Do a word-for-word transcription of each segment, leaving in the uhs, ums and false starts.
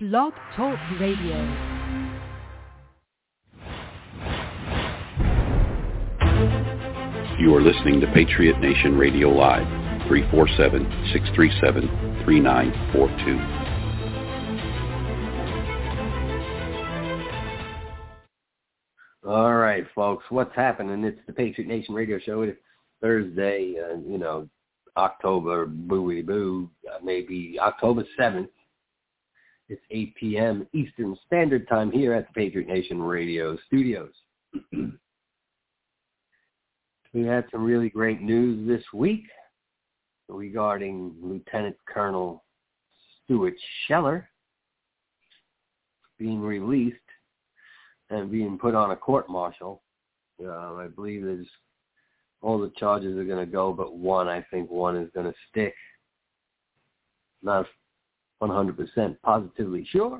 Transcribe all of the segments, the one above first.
Blog Talk Radio. You are listening to Patriot Nation Radio Live, three four seven, six three seven, three nine four two. All right, folks, what's happening? It's the Patriot Nation Radio Show. It's Thursday, uh, you know, October, booey boo, uh, maybe October seventh. It's eight p.m. Eastern Standard Time here at the Patriot Nation Radio Studios. We had some really great news this week regarding Lieutenant Colonel Stuart Scheller being released and being put on a court-martial. Uh, I believe there's all the charges are going to go, but one, I think one is going to stick. Not one hundred percent positively sure.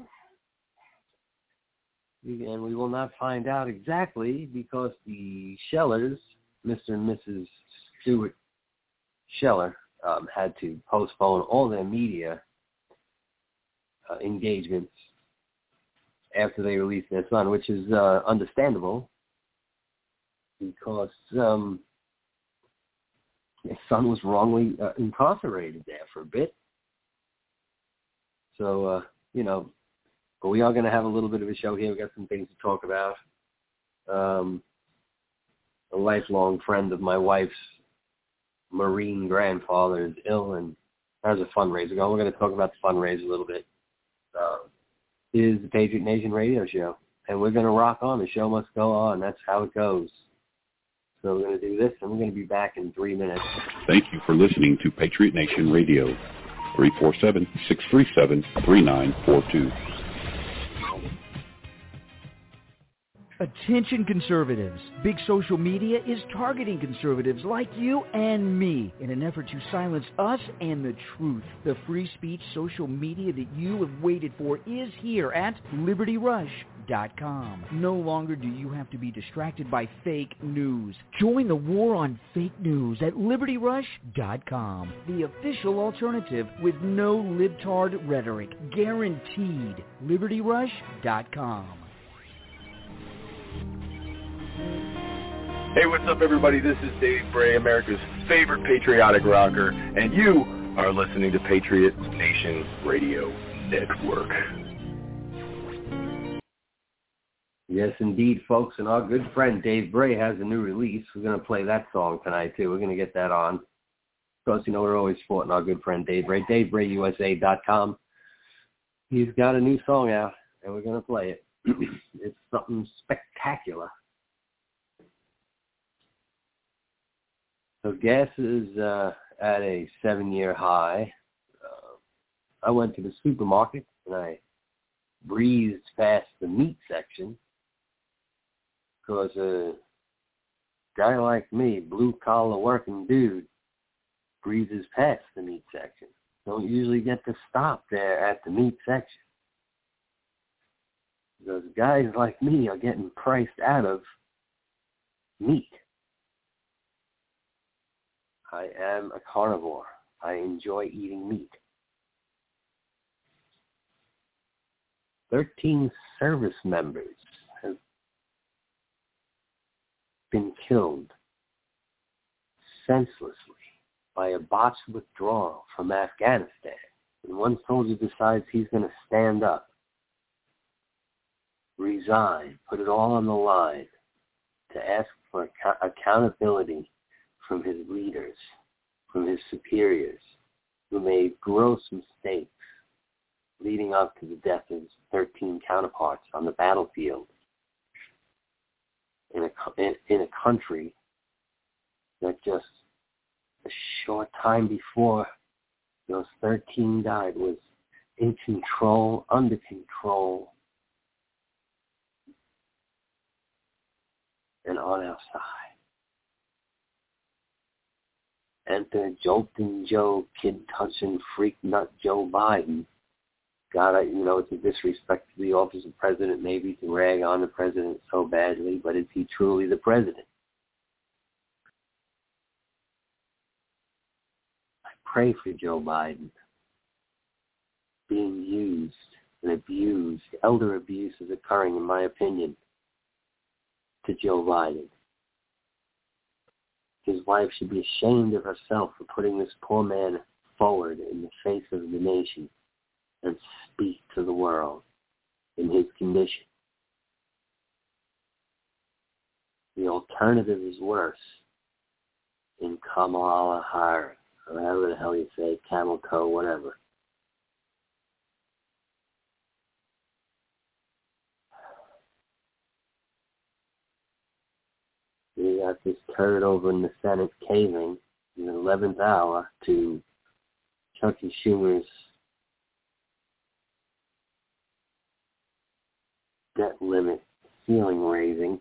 And we will not find out exactly because the Schellers, Mister and Missus Stuart Scheller, um, had to postpone all their media uh, engagements after they released their son, which is uh, understandable because um, his son was wrongly uh, incarcerated there for a bit. So, uh, you know, but we are going to have a little bit of a show here. We've got some things to talk about. Um, a lifelong friend of my wife's Marine grandfather is ill, and there's a fundraiser going. We're going to talk about the fundraiser a little bit. Uh, it is the Patriot Nation Radio Show, and we're going to rock on. The show must go on. That's how it goes. So we're going to do this, and we're going to be back in three minutes. Thank you for listening to Patriot Nation Radio, three four seven, six three seven, three nine four two. Attention conservatives. Big social media is targeting conservatives like you and me in an effort to silence us and the truth. The free speech social media that you have waited for is here at Liberty Rush dot com. No longer do you have to be distracted by fake news. Join the war on fake news at Liberty Rush dot com, the official alternative with no libtard rhetoric. Guaranteed. Liberty Rush dot com. Hey, what's up, everybody? This is Dave Bray, America's favorite patriotic rocker, and you are listening to Patriot Nation Radio Network. Yes, indeed, folks, and our good friend Dave Bray has a new release. We're going to play that song tonight, too. We're going to get that on. Of course, you know, we're always supporting our good friend Dave Bray, Dave Bray U S A dot com. He's got a new song out, and we're going to play it. It's something spectacular. So gas is uh, at a seven-year high. Uh, I went to the supermarket and I breezed past the meat section because a guy like me, blue-collar working dude, breezes past the meat section. Don't usually get to stop there at the meat section. Because guys like me are getting priced out of meat. I am a carnivore. I enjoy eating meat. Thirteen service members have been killed senselessly by a botched withdrawal from Afghanistan. And one soldier decides he's going to stand up, resign, put it all on the line to ask for ac- accountability from his leaders, from his superiors, who made gross mistakes leading up to the death of his thirteen counterparts on the battlefield in a, in, in a country that just a short time before those thirteen died was in control, under control, and on our side. Enter jolting Joe, kid-touching freak nut Joe Biden. God, I, you know, it's a disrespect to the office of president maybe to rag on the president so badly, but is he truly the president? I pray for Joe Biden being used and abused elder abuse is occurring, in my opinion, to Joe Biden. His wife should be ashamed of herself for putting this poor man forward in the face of the nation and speak to the world in his condition. The alternative is worse in Kamala Harris, or however the hell you say, Camel Toe, whatever. We got this turd over in the Senate caving in the eleventh hour to Chuck E. Schumer's debt limit ceiling raising.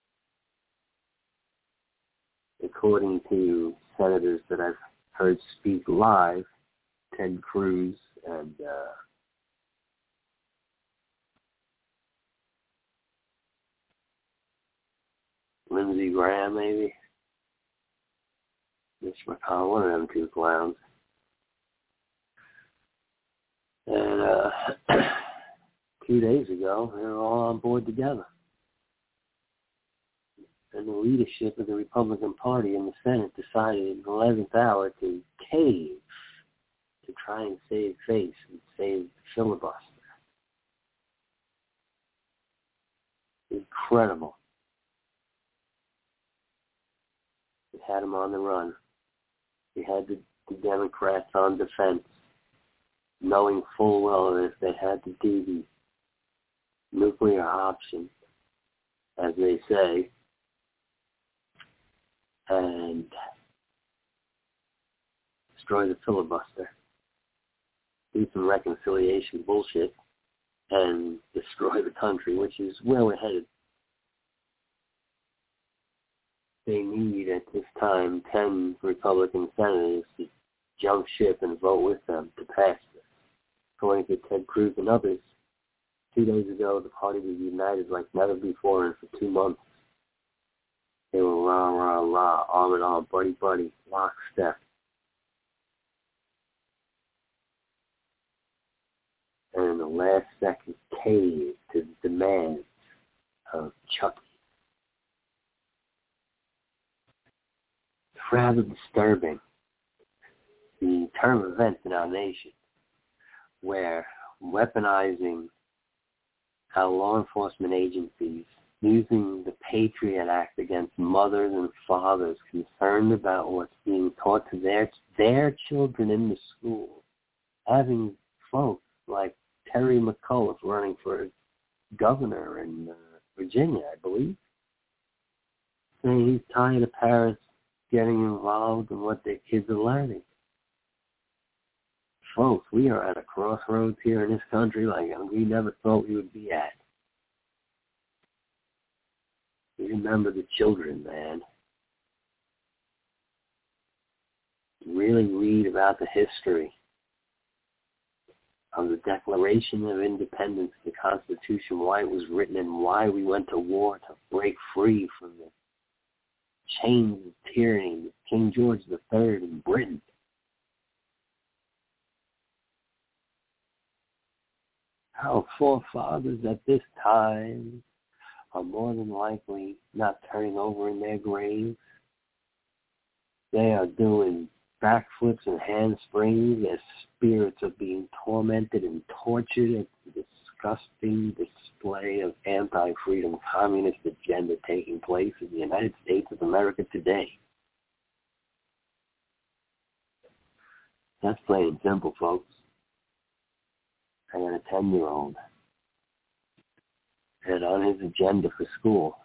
According to senators that I've heard speak live, Ted Cruz and uh, Lindsey Graham, maybe. Mitch McConnell, one of them two clowns. And uh, two days ago, they were all on board together. And the leadership of the Republican Party in the Senate decided in the eleventh hour to cave to try and save face and save the filibuster. Incredible. It had them on the run. We had the, the Democrats on defense, knowing full well that if they had to do the nuclear option, as they say, and destroy the filibuster, do some reconciliation bullshit, and destroy the country, which is where we're headed. They need, at this time, ten Republican senators to jump ship and vote with them to pass this. According to Ted Cruz and others, two days ago, the party was united like never before, and for two months, they were rah, rah, rah, arm in arm, buddy, buddy, lockstep. And in the last second, caved to the demands of Chucky. It's rather disturbing, the turn of events in our nation, where weaponizing our law enforcement agencies, using the Patriot Act against mothers and fathers concerned about what's being taught to their their children in the school, having folks like Terry McAuliffe running for governor in uh, Virginia, I believe, saying he's tired of parents getting involved in what their kids are learning. Folks, we are at a crossroads here in this country like we never thought we would be at. We remember the children, man. Really read about the history of the Declaration of Independence, the Constitution, why it was written, and why we went to war to break free from the chains of tyranny with King George the Third in Britain. Our forefathers at this time are more than likely not turning over in their graves. They are doing backflips and handsprings as spirits are being tormented and tortured at the disgusting display of anti-freedom communist agenda taking place in the United States of America today. That's plain and simple, folks. I got a ten-year-old. And on his agenda for school,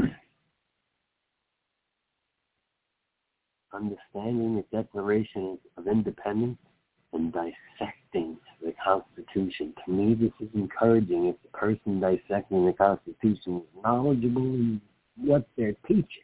understanding the Declaration of Independence and dissecting the Constitution. To me, this is encouraging if the person dissecting the Constitution is knowledgeable in what they're teaching.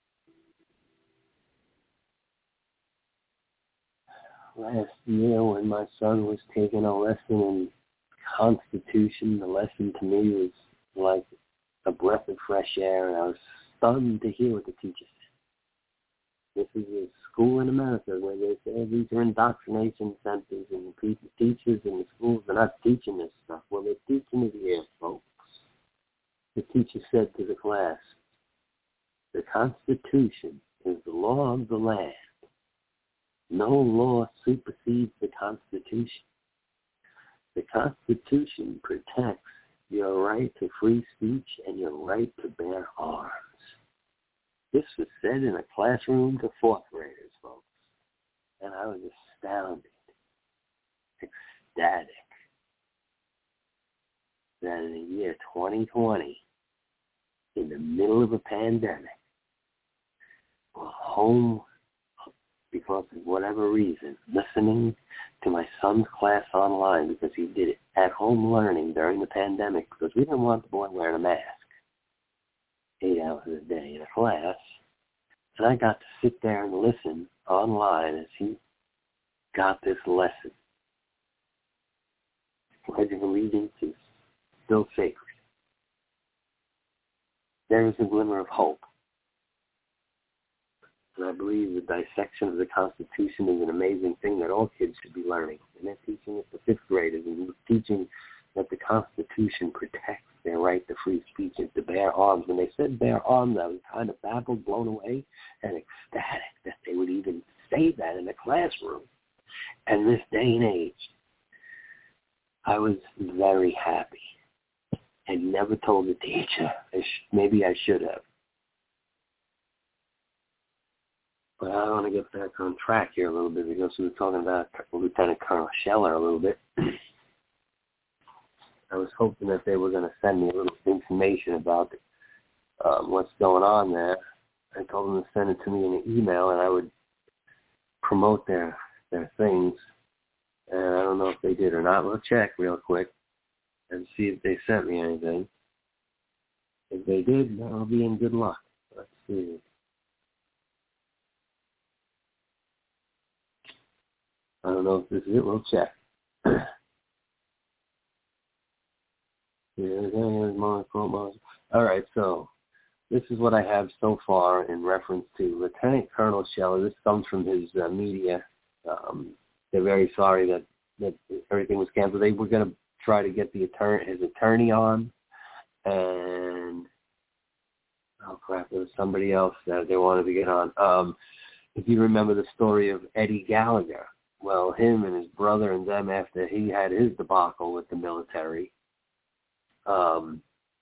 Last year, when my son was taking a lesson in Constitution, the lesson to me was like a breath of fresh air, and I was stunned to hear what the teacher This is a school in America where they say these are indoctrination centers and the teachers in the schools are not teaching this stuff. Well, they're teaching it here, folks. The teacher said to the class, the Constitution is the law of the land. No law supersedes the Constitution. The Constitution protects your right to free speech and your right to bear arms. This was said in a classroom to fourth graders, folks. And I was astounded, ecstatic, that in the year twenty twenty, in the middle of a pandemic, or home, because of whatever reason, listening to my son's class online because he did it at home learning during the pandemic because we didn't want the boy wearing a mask eight hours a day in a class. And I got to sit there and listen online as he got this lesson. The Pledge of Allegiance is still sacred. There is a glimmer of hope. And I believe the dissection of the Constitution is an amazing thing that all kids should be learning. And they're teaching it to fifth graders and teaching that the Constitution protects their right to free speech and to bear arms. When they said bear arms, I was kind of baffled, blown away, and ecstatic that they would even say that in the classroom. And this day and age, I was very happy and never told the teacher. I sh- maybe I should have. But I want to get back on track here a little bit because we were talking about Lieutenant Colonel Scheller a little bit. I was hoping that they were going to send me a little information about um, what's going on there. I told them to send it to me in an email, and I would promote their their things. And I don't know if they did or not. We'll check real quick and see if they sent me anything. If they did, I'll be in good luck. Let's see. I don't know if this is it. We'll check. All right, so this is what I have so far in reference to Lieutenant Colonel Scheller. This comes from his uh, media. Um, they're very sorry that, that everything was canceled. They were going to try to get the attorney, his attorney on, and oh crap, there was somebody else that they wanted to get on. Um, if you remember the story of Eddie Gallagher, well, him and his brother and them, after he had his debacle with the military, um,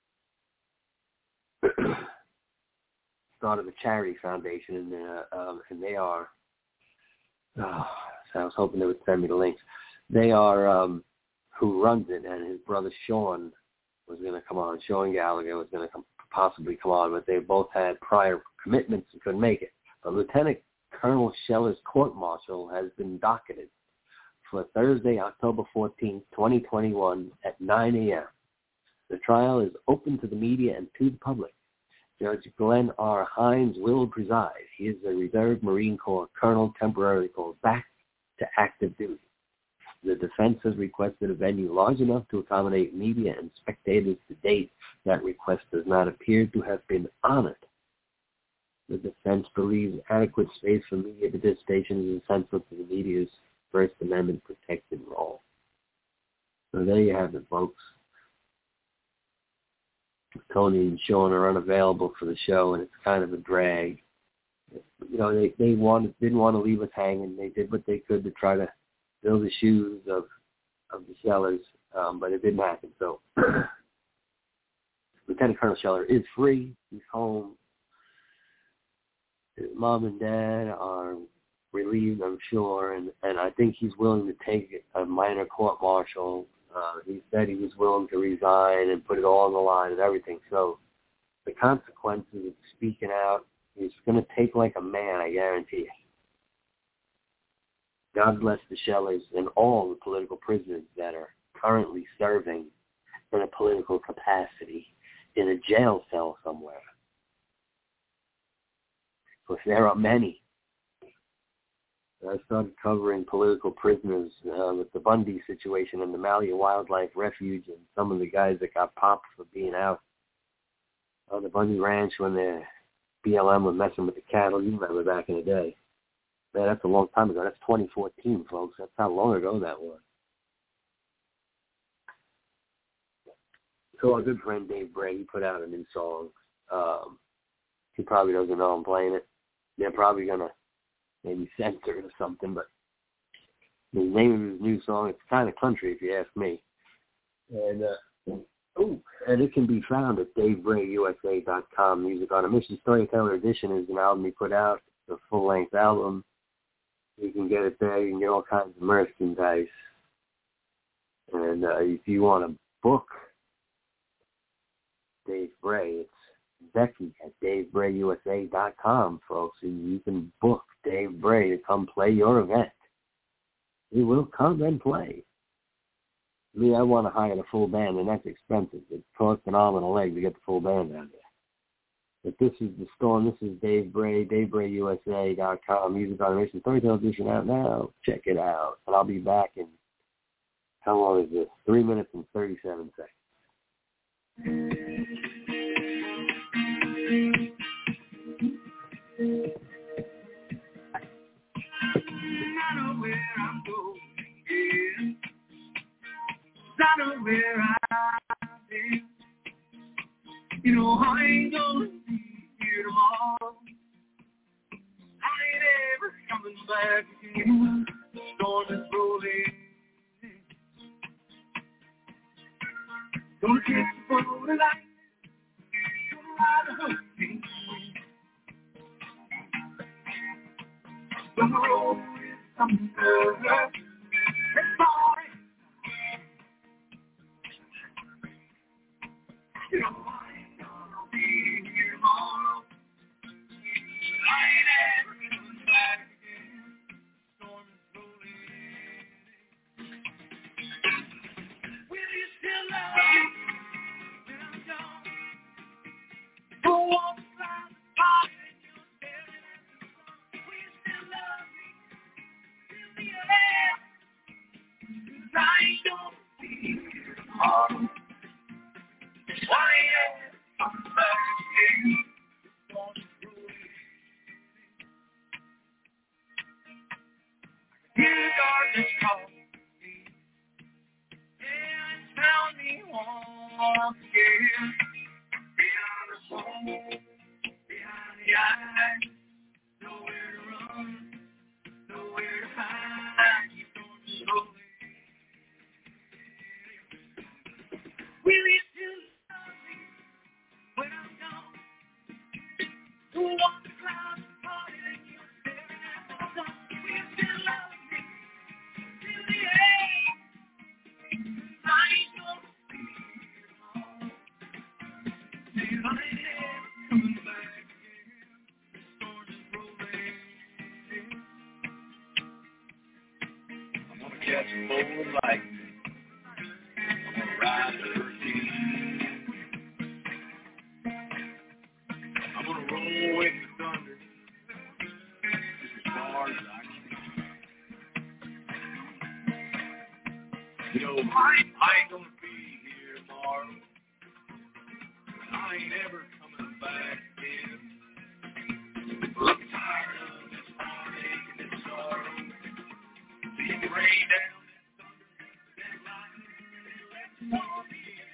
started a charity foundation, and, uh, um, and they are, oh, so I was hoping they would send me the links. They are, um, who runs it, and his brother Sean was going to come on. Sean Gallagher was going to come, possibly come on, but they both had prior commitments and couldn't make it. But Lieutenant Colonel Scheller's court-martial has been docketed for Thursday, October fourteenth, twenty twenty-one at nine a.m. The trial is open to the media and to the public. Judge Glenn R. Hines will preside. He is a reserve Marine Corps colonel temporarily called back to active duty. The defense has requested a venue large enough to accommodate media and spectators. To date, that request does not appear to have been honored. The defense believes adequate space for media participation is essential to the media's First Amendment protected role. So there you have it, folks. Tony and Sean are unavailable for the show, and it's kind of a drag. You know, they they wanted, didn't want to leave us hanging. They did what they could to try to fill the shoes of of the Schellers, um, but it didn't happen. So Lieutenant Colonel Scheller is free. He's home. His mom and dad are relieved, I'm sure, and, and I think he's willing to take a minor court-martial. Uh, he said he was willing to resign and put it all on the line and everything. So the consequences of speaking out, he's going to take like a man, I guarantee you. God bless the Schellers and all the political prisoners that are currently serving in a political capacity in a jail cell somewhere. Because there are many. I started covering political prisoners uh, with the Bundy situation and the Malia Wildlife Refuge and some of the guys that got popped for being out on the Bundy Ranch when their B L M was messing with the cattle. You remember back in the day. Man, that's a long time ago. That's twenty fourteen, folks. That's how long ago that was. So our good friend Dave Bray, he put out a new song. Um, he probably doesn't know I'm playing it. They're probably going to maybe censor it or something, but the name of his new song, it's kind of country if you ask me. And uh, ooh, and it can be found at dave bray u s a dot com. Music on a Mission Storyteller Edition is an album he put out. It's a full-length album. You can get it there. You can get all kinds of merchandise. And uh, if you want to book Dave Bray, it's Becky at dave bray u s a dot com, folks. And you can book Dave Bray to come play your event. He will come and play. Me, I want to hire the full band, and that's expensive. It costs an arm and a leg to get the full band down there. But this is the storm. This is Dave Bray, dave bray u s a dot com. Music on a Mission Storyteller Edition out now. Check it out. And I'll be back in, how long is this? Three minutes and thirty-seven seconds. I know where I've been. You know I ain't gonna be here tomorrow. I ain't ever coming back again. The storm is rolling. Gonna catch the boat tonight. Gonna ride the hurricane. Gonna roll with some further. It's fine. You know, I ain't gonna be here tomorrow. I ain't ever coming back again. The storm is rolling. Will you still love me when I'm gone? Go on the clouds, fire in your head and the sun. Will you still love me till the end? 'Cause I ain't gonna be here tomorrow. Why am I back again? The storm is rolling. I hear the darkness calling me, and it's found me once again. Behind the soul, behind the eyes, nowhere to run, nowhere to hide. The storm is rolling. Will you still love me when I'm gone? Who wants the clouds party and you're staring at the sun? Will you still love me till the end? 'Cause I ain't gonna be here tomorrow. See, I ain't ever coming back again. The storm is rolling. I'm gonna catch a bolt of lightning. I'm gonna ride the hurricane. I'm gonna roll with the thunder as far as I can. You know, I, I ain't gonna be here tomorrow. I ain't ever coming back again. I'm tired of this heartache and this sorrow. See the rain down and thunder, that lightning, and let the storm begin.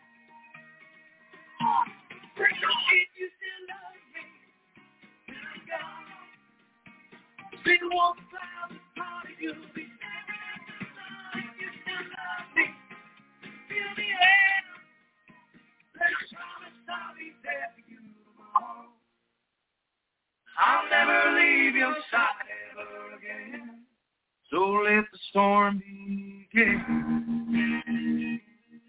Bring your heat, you still love me when I'm gone. Bring the warm clouds and party, you'll be staring at the sun. You still love me, feel the air. Let us promise I'll be there for you tomorrow. I'll never leave your side ever again. So let the storm begin.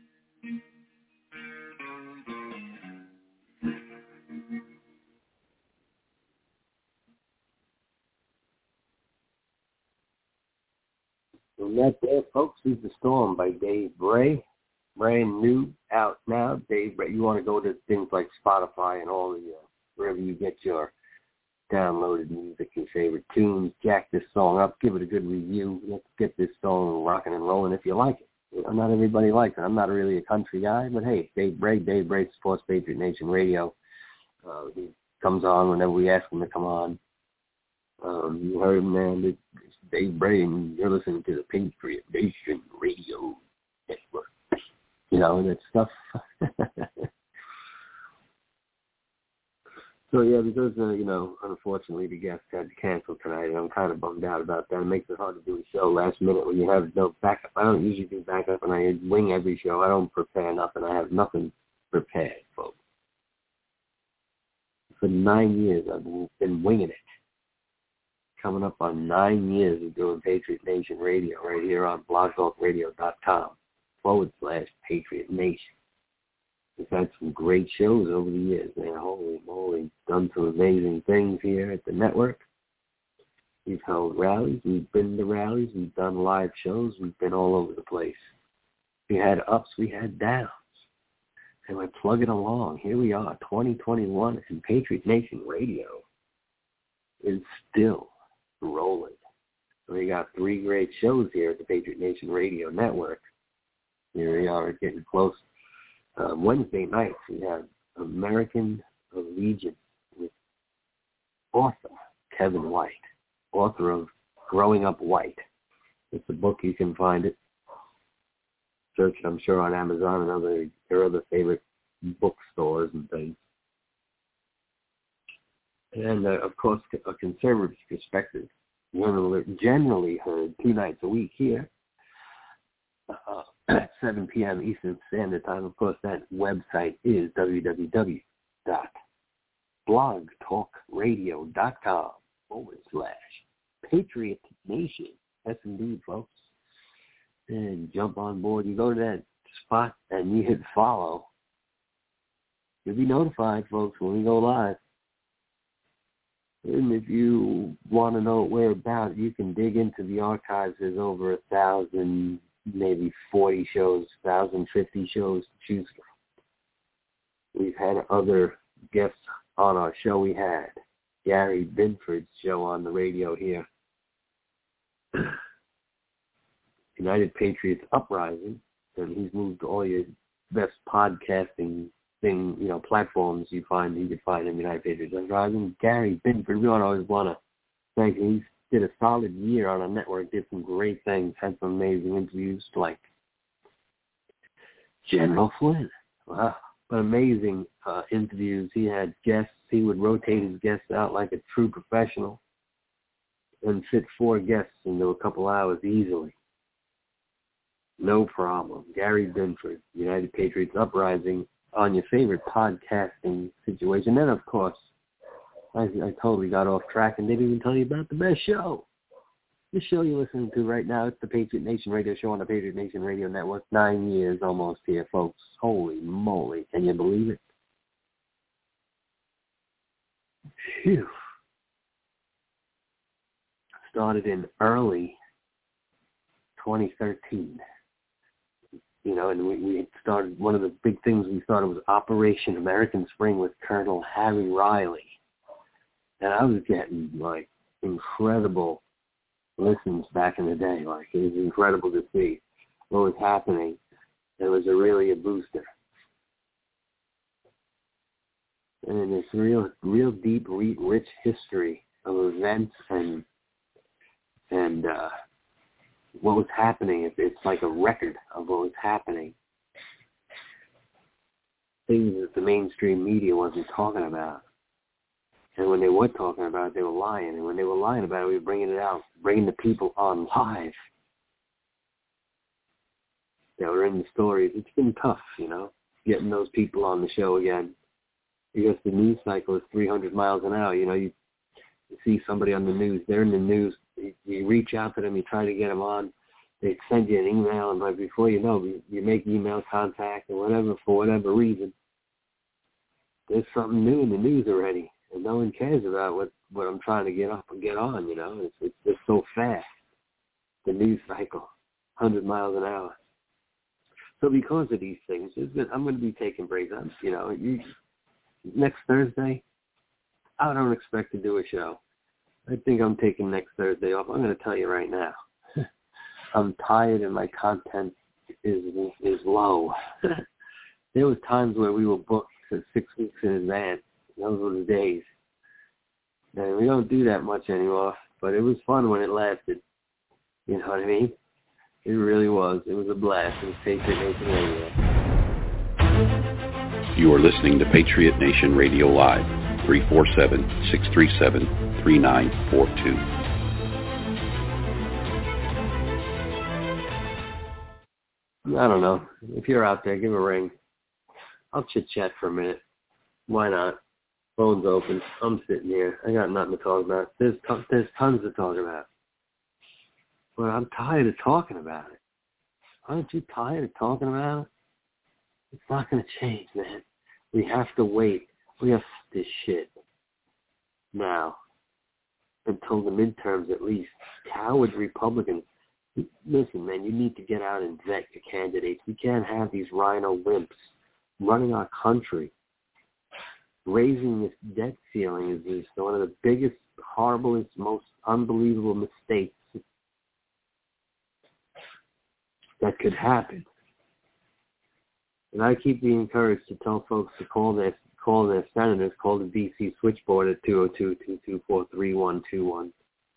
And that there, folks, is The Storm by Dave Bray. Brand new, out now. Dave Bray. You want to go to things like Spotify and all the, uh, wherever you get your downloaded music, your favorite tunes. Jack this song up. Give it a good review. Let's get this song rocking and rolling if you like it. You know, not everybody likes it. I'm not really a country guy, but hey, Dave Bray. Dave Bray supports Patriot Nation Radio. Uh, he's comes on whenever we ask him to come on. Um, you heard him, man. It's Dave Bray, and you're listening to the Patriot Nation Radio Network. You know, and that stuff. So, yeah, because, uh, you know, unfortunately the guest had to cancel tonight, and I'm kind of bummed out about that. It makes it hard to do a show last minute when you have no backup. I don't usually do backup, and I wing every show. I don't prepare nothing. I have nothing prepared, folks. For nine years, I've been winging it. Coming up on nine years of doing Patriot Nation Radio right here on blogtalkradio.com forward slash Patriot Nation. We've had some great shows over the years, man. Holy moly, done some amazing things here at the network. We've held rallies. We've been to rallies. We've done live shows. We've been all over the place. We had ups. We had downs. And we're plugging along. Here we are, twenty twenty-one, and Patriot Nation Radio is still rolling. So we got three great shows here at the Patriot Nation Radio Network. Here we are getting close. Um, Wednesday nights, we have American Allegiance with author Kevin White, author of Growing Up White. It's a book. You can find it. Search it, I'm sure, on Amazon and other your other favorite bookstores and things. And, uh, of course, a conservative perspective, generally heard two nights a week here. Uh, at seven p.m. Eastern Standard Time. Of course, that website is www.blogtalkradio.com forward slash Patriot Nation. That's indeed, folks. And jump on board. You go to that spot and you hit follow. You'll be notified, folks, when we go live. And if you want to know where about, you can dig into the archives. There's over a thousand, maybe forty shows, one thousand fifty shows to choose from. We've had other guests on our show. We had Gary Binford's show on the radio here. United Patriots Uprising, and he's moved to all your best podcasting thing, you know, platforms you find. You can find him, United Patriots Uprising. Gary Binford, we don't always want to thank him. He's did a solid year on our network, did some great things, had some amazing interviews like General Flynn. Wow. But amazing uh, interviews. He had guests. He would rotate his guests out like a true professional and fit four guests into a couple hours easily. No problem. Gary Binford, United Patriots Uprising, on your favorite podcasting situation. Then, of course, I, I totally got off track and didn't even tell you about the best show. The show you're listening to right now, it's the Patriot Nation Radio Show on the Patriot Nation Radio Network. Nine years almost here, folks. Holy moly. Can you believe it? Phew. Started in early twenty thirteen. You know, and we, we started, one of the big things we started was Operation American Spring with Colonel Harry Riley. And I was getting, like, incredible listens back in the day. Like, it was incredible to see what was happening. It was a really a booster. And it's real, real deep, rich history of events and, and, uh, what was happening. It's like a record of what was happening. Things that the mainstream media wasn't talking about. And when they were talking about it, they were lying. And when they were lying about it, we were bringing it out, bringing the people on live. They were in the stories. It's been tough, you know, getting those people on the show again. Because the news cycle is three hundred miles an hour. You know, you, you see somebody on the news, they're in the news, you, you reach out to them, you try to get them on, they send you an email, and like before you know, you, you make email contact or whatever, for whatever reason, there's something new in the news already, and no one cares about what, what I'm trying to get up and get on, you know. It's, it's just so fast, the news cycle, one hundred miles an hour. So because of these things, been, I'm going to be taking breaks. I'm, you know, you, next Thursday, I don't expect to do a show. I think I'm taking next Thursday off. I'm going to tell you right now. I'm tired and my content is is low. There was times where we were booked for six weeks in advance, Those were the days. And we don't do that much anymore, but it was fun when it lasted. You know what I mean? It really was. It was a blast. It was Patriot Nation Radio. You are listening to Patriot Nation Radio Live, three four seven, six three seven, three nine four two. I don't know. If you're out there, give a ring. I'll chit-chat for a minute. Why not? Phone's open. I'm sitting here. I got nothing to talk about. There's, t- there's tons to talk about. But I'm tired of talking about it. Aren't you tired of talking about it? It's not going to change, man. We have to wait. We have this shit now until the midterms at least. Coward Republicans. Listen, man, you need to get out and vet your candidates. We can't have these rhino wimps running our country. Raising this debt ceiling is, is one of the biggest, horriblest, most unbelievable mistakes that could happen. And I keep being encouraged to tell folks to call their call their senators, call the D C switchboard at two oh two, two two four, three one two one.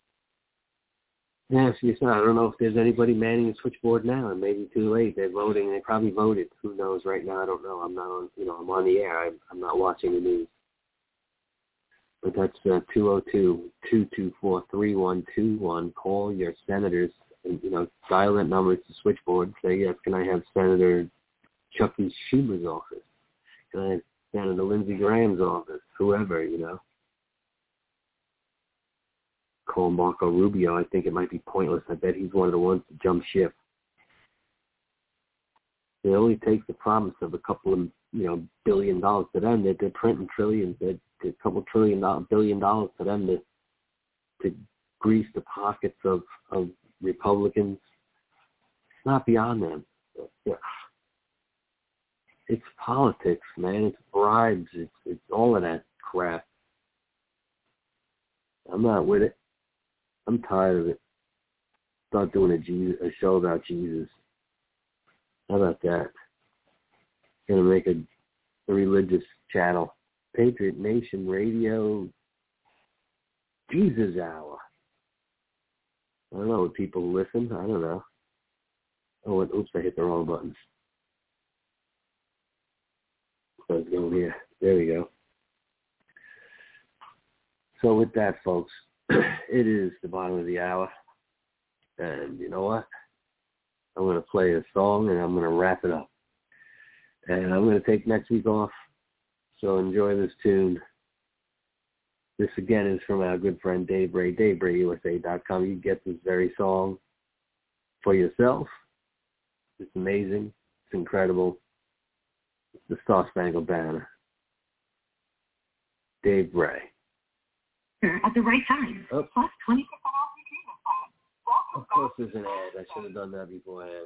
Yeah, so you said, I don't know if there's anybody manning the switchboard now. It may be too late. They're voting. They probably voted. Who knows right now? I don't know. I'm not on, you know, I'm on the air. I, I'm not watching the news. But that's uh, two oh two, two two four, three one two one. Call your senators and, you know, dial that number to the switchboard. Say, yes, can I have Senator Chucky Schumer's office? Can I have Senator Lindsey Graham's office? Whoever, you know. Call Marco Rubio. I think it might be pointless. I bet he's one of the ones to jump ship. It only takes the promise of a couple of, you know, billion dollars to them. They're, they're printing trillions. They're, they're a couple trillion dollars, billion dollars to them to to grease the pockets of, of Republicans. It's not beyond them. Yeah. It's politics, man. It's bribes. It's it's all of that crap. I'm not with it. I'm tired of it. Start doing a, Jesus, a show about Jesus. How about that? Gonna make a, a religious channel. Patriot Nation Radio Jesus Hour. I don't know, would people listen? I don't know. Oh, oops, I hit the wrong buttons. Let's go here. There we go. So with that, folks, it is the bottom of the hour. And you know what? I'm going to play a song and I'm going to wrap it up. And I'm going to take next week off. So enjoy this tune. This again is from our good friend Dave Bray, Dave Bray U S A dot com. You can get this very song for yourself. It's amazing. It's incredible. It's the Star Spangled Banner. Dave Bray. At the right time. Oh. Plus twenty percent off your treatment plan. Of course there's an ad. I should have done that beforehand.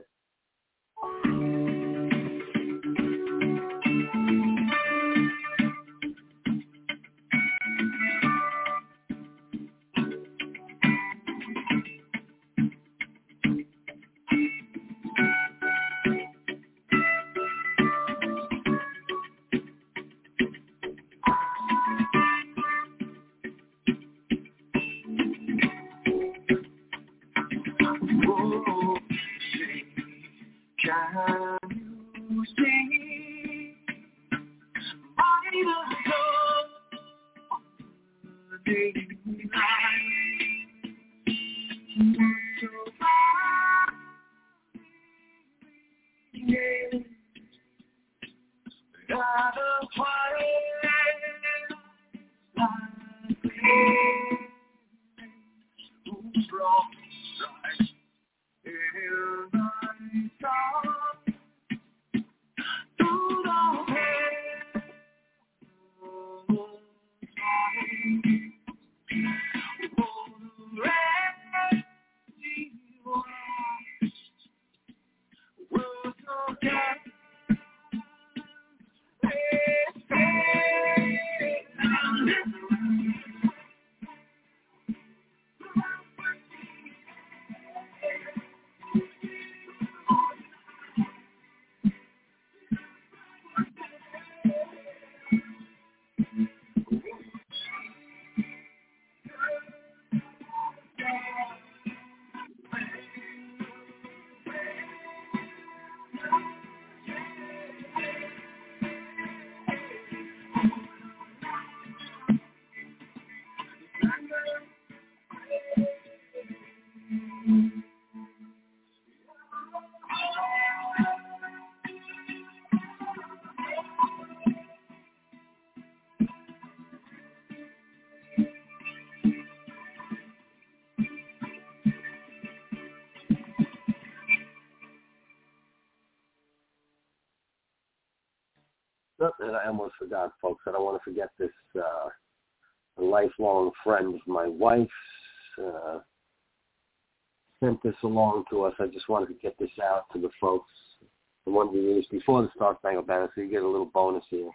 No, and I almost forgot, folks. I don't want to forget this uh, a lifelong friend of my wife's. Uh, sent this along to us. I just wanted to get this out to the folks. The one we used before the Star Spangled Banner, so you get a little bonus here.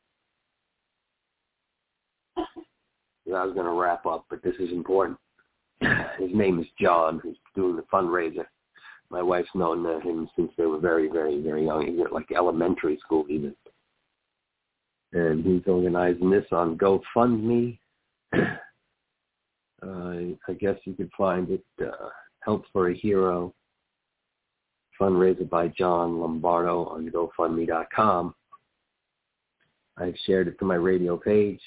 I was going to wrap up, but this is important. His name is John. He's doing the fundraiser. My wife's known him since they were very, very, very young. He's at like elementary school even. And he's organizing this on GoFundMe. uh, I guess you could find it, uh, Help for a Hero, fundraiser by John Lombardo on GoFundMe dot com. I've shared it to my radio page.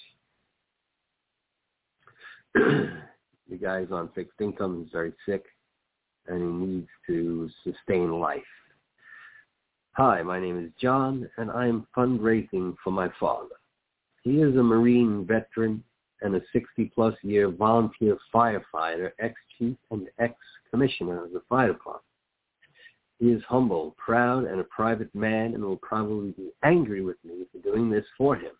The guy's on fixed income. He's very sick, and he needs to sustain life. Hi, my name is John, and I am fundraising for my father. He is a Marine veteran and a sixty-plus year volunteer firefighter, ex-chief and ex-commissioner of the fire department. He is humble, proud, and a private man, and will probably be angry with me for doing this for him.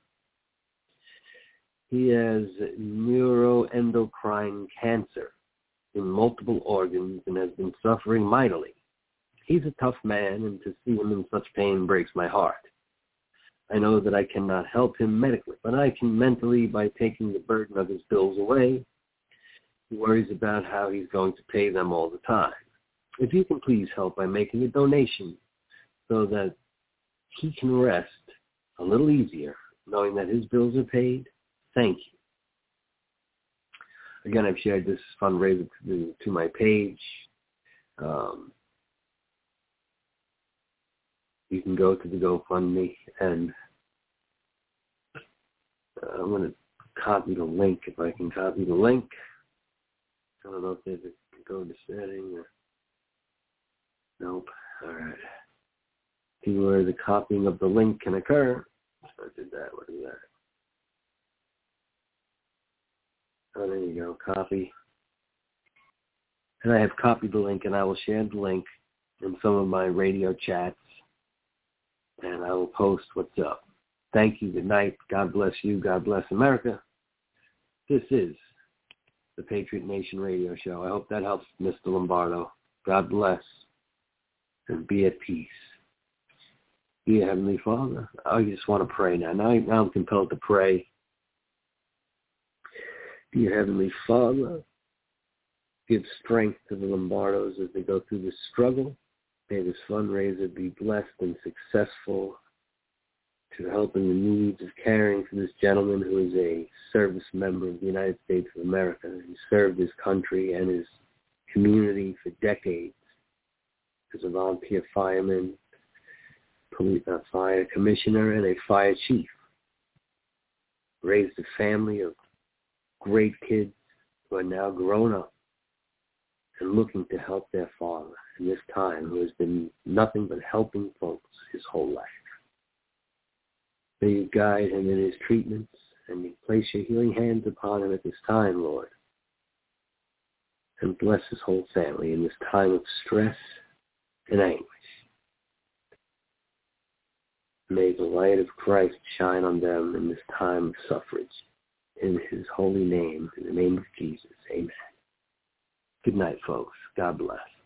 He has neuroendocrine cancer in multiple organs and has been suffering mightily. He's a tough man, and to see him in such pain breaks my heart. I know that I cannot help him medically, but I can mentally by taking the burden of his bills away. He worries about how he's going to pay them all the time. If you can please help by making a donation so that he can rest a little easier, knowing that his bills are paid, thank you. Again, I've shared this fundraiser to, to my page. Um, you can go to the GoFundMe, and uh, I'm going to copy the link if I can copy the link. I don't know if there's a go to setting or... Nope. All right. See where the copying of the link can occur. So I did that. What is that? Oh, there you go. Copy. And I have copied the link, and I will share the link in some of my radio chats, and I will post what's up. Thank you. Good night. God bless you. God bless America. This is the Patriot Nation Radio Show. I hope that helps, Mister Lombardo. God bless. And be at peace. Dear Heavenly Father, I just want to pray now. Now, now I'm compelled to pray. Dear Heavenly Father, give strength to the Lombardos as they go through this struggle. May this fundraiser be blessed and successful to helping the needs of caring for this gentleman who is a service member of the United States of America. He served his country and his community for decades. As a volunteer fireman, police, a fire commissioner, and a fire chief. Raised a family of great kids who are now grown up and looking to help their father in this time, who has been nothing but helping folks his whole life. May you guide him in his treatments, and you place your healing hands upon him at this time, Lord, and bless his whole family in this time of stress and anguish. May the light of Christ shine on them in this time of suffrage. In his holy name, in the name of Jesus, amen. Good night, folks. God bless.